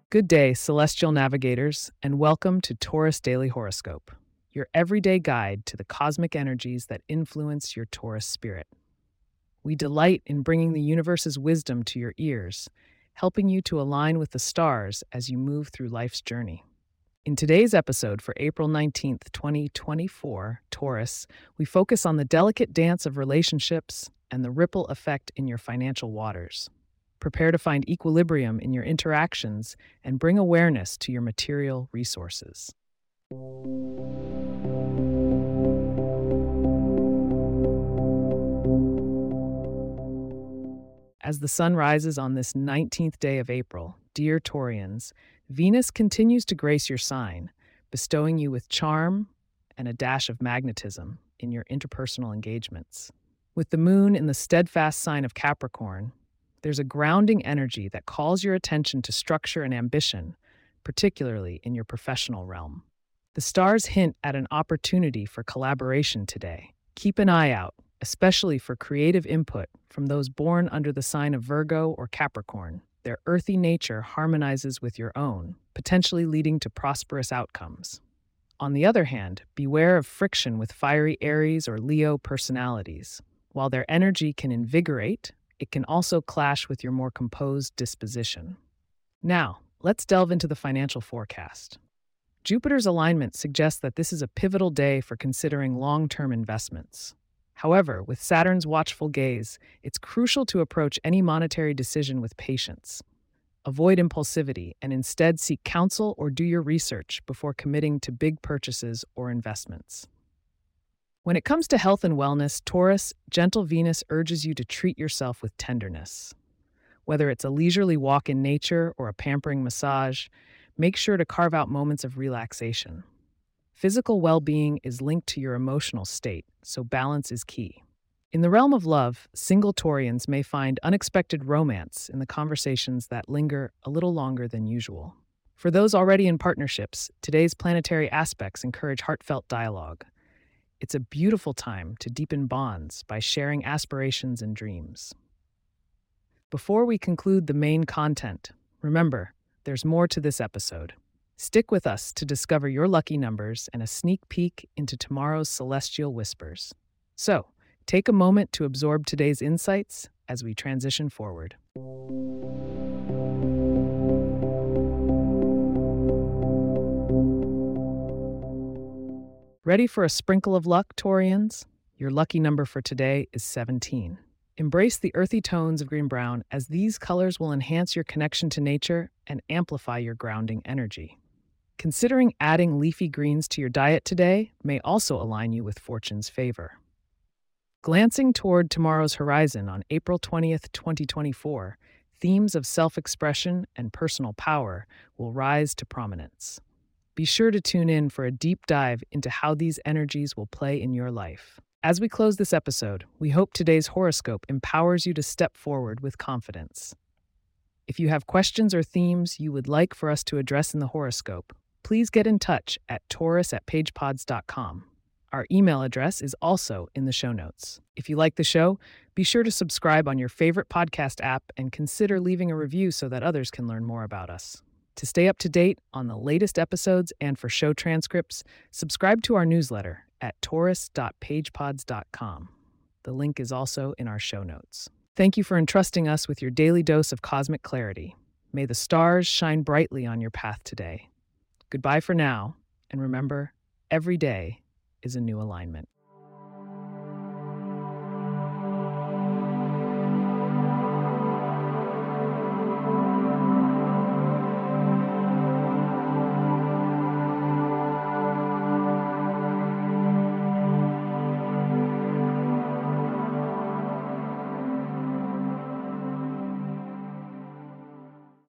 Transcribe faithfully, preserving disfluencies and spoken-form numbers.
Good day, celestial navigators, and welcome to Taurus Daily Horoscope, your everyday guide to the cosmic energies that influence your Taurus spirit. We delight in bringing the universe's wisdom to your ears, helping you to align with the stars as you move through life's journey. In today's episode for April nineteenth, twenty twenty-four, Taurus, we focus on the delicate dance of relationships and the ripple effect in your financial waters. Prepare to find equilibrium in your interactions and bring awareness to your material resources. As the sun rises on this nineteenth day of April, dear Taurians, Venus continues to grace your sign, bestowing you with charm and a dash of magnetism in your interpersonal engagements. With the moon in the steadfast sign of Capricorn, there's a grounding energy that calls your attention to structure and ambition, particularly in your professional realm. The stars hint at an opportunity for collaboration today. Keep an eye out, especially for creative input from those born under the sign of Virgo or Capricorn. Their earthy nature harmonizes with your own, potentially leading to prosperous outcomes. On the other hand, beware of friction with fiery Aries or Leo personalities. While their energy can invigorate, it can also clash with your more composed disposition. Now, let's delve into the financial forecast. Jupiter's alignment suggests that this is a pivotal day for considering long-term investments. However, with Saturn's watchful gaze, it's crucial to approach any monetary decision with patience. Avoid impulsivity and instead seek counsel or do your research before committing to big purchases or investments. When it comes to health and wellness, Taurus, gentle Venus urges you to treat yourself with tenderness. Whether it's a leisurely walk in nature or a pampering massage, make sure to carve out moments of relaxation. Physical well-being is linked to your emotional state, so balance is key. In the realm of love, single Taurians may find unexpected romance in the conversations that linger a little longer than usual. For those already in partnerships, today's planetary aspects encourage heartfelt dialogue. It's a beautiful time to deepen bonds by sharing aspirations and dreams. Before we conclude the main content, remember, there's more to this episode. Stick with us to discover your lucky numbers and a sneak peek into tomorrow's celestial whispers. So, take a moment to absorb today's insights as we transition forward. Ready for a sprinkle of luck, Taurians? Your lucky number for today is seventeen. Embrace the earthy tones of green-brown, as these colors will enhance your connection to nature and amplify your grounding energy. Considering adding leafy greens to your diet today may also align you with fortune's favor. Glancing toward tomorrow's horizon on April twentieth, twenty twenty-four, themes of self-expression and personal power will rise to prominence. Be sure to tune in for a deep dive into how these energies will play in your life. As we close this episode, we hope today's horoscope empowers you to step forward with confidence. If you have questions or themes you would like for us to address in the horoscope, please get in touch at taurus at pagepods dot com. Our email address is also in the show notes. If you like the show, be sure to subscribe on your favorite podcast app and consider leaving a review so that others can learn more about us. To stay up to date on the latest episodes and for show transcripts, subscribe to our newsletter at taurus dot pagepods dot com. The link is also in our show notes. Thank you for entrusting us with your daily dose of cosmic clarity. May the stars shine brightly on your path today. Goodbye for now, and remember, every day is a new alignment.